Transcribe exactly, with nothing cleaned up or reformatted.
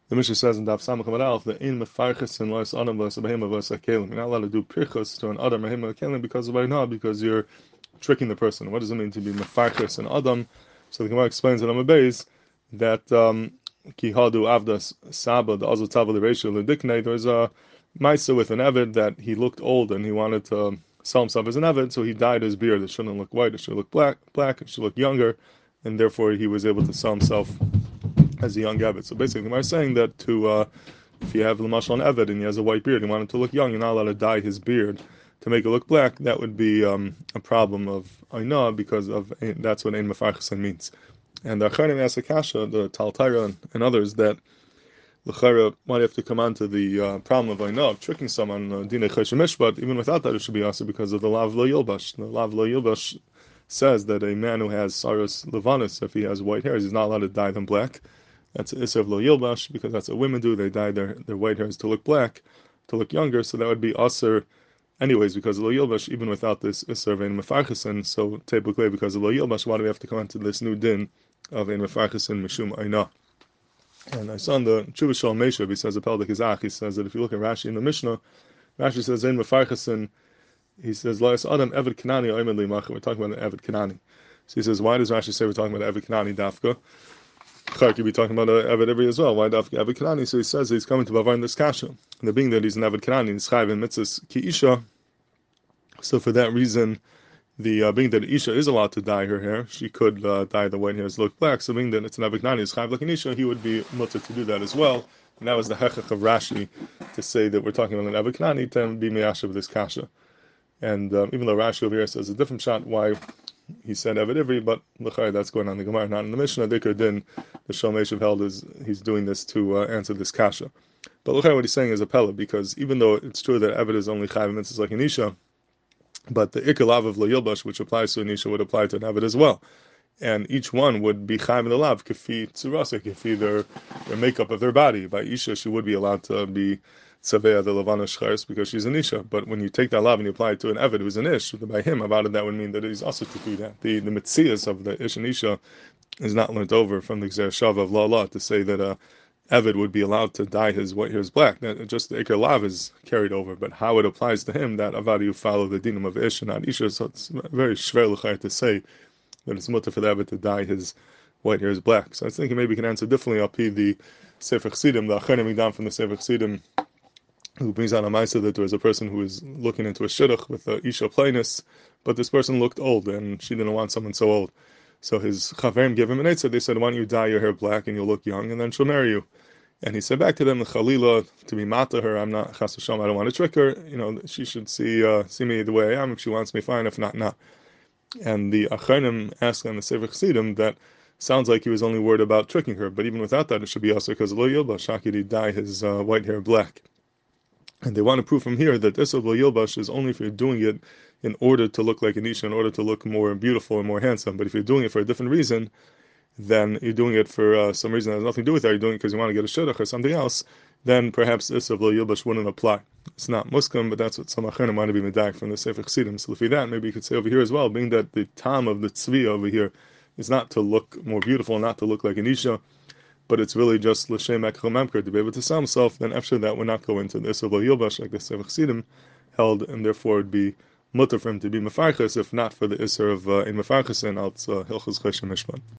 The Mishnah says in Daf Samach Amud Aleph that in mefarches and lois adam v'as behema v'as kelim. You're not allowed to do pirchos to an adam or behema kelim because of ayna, because you're tricking the person. What does it mean to be mefarches and adam? So the Gemara explains in Amud Beis that um, ki hadu avdas saba the azot tava l'reisha l'diknei. There's a ma'isa with an eved that he looked old and he wanted to sell himself as an eved, so he dyed his beard. It shouldn't look white; it should look black. Black. It should look younger, and therefore he was able to sell himself as a young Eved. So basically, we're saying that to uh, if you have Lamashal an Eved and he has a white beard, you want him to look young, you're not allowed to dye his beard to make it look black. That would be um, a problem of Aina, because of that's what Ein Mefarchasen means. And the Acharim asked Akasha, the Tal Taira and, and others, that L'chara might have to come on to the uh, problem of Aina, of tricking someone, uh, Dinei Choshen Mishpat. Even without that, it should be also because of the Lav Lo Yilbash. The Lav Lo Yilbash says that a man who has Saras Levanis, if he has white hairs, he's not allowed to dye them black. That's Isav Lo Yilbash, because that's what women do. They dye their, their white hairs to look black, to look younger, so that would be Aser anyways, because of Lo Yilbash, even without this Isser Ein Mefarchasen. So typically, because of Lo Yilbash, why do we have to come into this new din of Ein Mefarchasen Mishum Aina? And I saw in the Tshuva Shalom Meshav, he says, a Peldik Izach, he says that if you look at Rashi in the Mishnah, Rashi says Ein Mefarchasen, he says, Lois Adam Eved Kanani Oimed Limacha. We're talking about the Eved Kanani. So he says, why does Rashi say we're talking about Eved Kanani Dafka? Char could be talking about uh, Eved Ivri as well. Why Dafka Eved Kanani? So he says he's coming to Bavar this kasha. And the being that he's an Eved Kanani, he's Chayv in Mitzvahs Ki Isha. So for that reason, the uh, being that Isha is allowed to dye her hair, she could uh, dye the white hairs look black. So being that it's an Eved Kanani, it's Chayv like an Isha, he would be mutter to do that as well. And that was the hechach of Rashi to say that we're talking about an Eved Kanani to be meyashav of this kasha. And um, even though Rashi over here says a different shot, why he said Eved Ivri, but l'chayr, that's going on in the Gemara, not in the Mishnah. Dikar din, the Shalom Meshav held is he's doing this to uh, answer this kasha. But l'chayr, what he's saying is a pella, because even though it's true that Eved is only chayv mitzvahs like an Isha, but the ikalav of Lo Yilbash, which applies to an Isha, would apply to an Eved as well. And each one would be chayv in the lav, kafi tzurasa, kafi their, their makeup of their body. By Isha, she would be allowed to be Savea the Levana Shcharis because she's an Isha. But when you take that lav and you apply it to an Eved who's an Ish, by him, about it, that would mean that he's also to do that. The the Metzias of the Ish and Isha is not learnt over from the Gzer Shav of La La to say that a Eved would be allowed to dye his white hairs black. That, just the Iker lav is carried over, but how it applies to him, that Avad you follow the dinam of Ish and not Isha, so it's very shver l'chayr to say that it's mutter for the Eved to dye his white hairs black. So I was thinking maybe we can answer differently. I'll pee the Sefer Chsidim, the Acharim down from the Sefer Chsidim, who brings out a ma'isa that there was a person who was looking into a shidduch with a isha plainis, but this person looked old and she didn't want someone so old. So his chaverim gave him an eitzah. They said, why don't you dye your hair black and you'll look young and then she'll marry you. And he said back to them, the chalila, to be mata her, I'm not chas v'shalom, I don't want to trick her. You know, she should see uh, see me the way I am. If she wants me, fine. If not, not. And the acharonim asked on the Sefer Chsidim that sounds like he was only worried about tricking her, but even without that, it should be also because Lo Yilbash, Shaki dye his uh, white hair black. And they want to prove from here that this of Lo Yilbash is only if you're doing it in order to look like an Isha, in order to look more beautiful and more handsome. But if you're doing it for a different reason, then you're doing it for uh, some reason that has nothing to do with that, you're doing it because you want to get a shidduch or something else, then perhaps this of Lo Yilbash wouldn't apply. It's not muskim, but that's what some acharonim want to be medak from the Sefer Chsidim. So if you that, maybe you could say over here as well, being that the tam of the tzvi over here is not to look more beautiful, not to look like an Isha, but it's really just l'shem ekchel memker, to be able to sell himself, then after that we're not going into the Isser Lo Yilbash like the Sefer Chsidim held, and therefore it'd be mutter for him to be mefarches, if not for the Isser of uh, in mefarches and out uh, Hilchos Choshen Mishpat.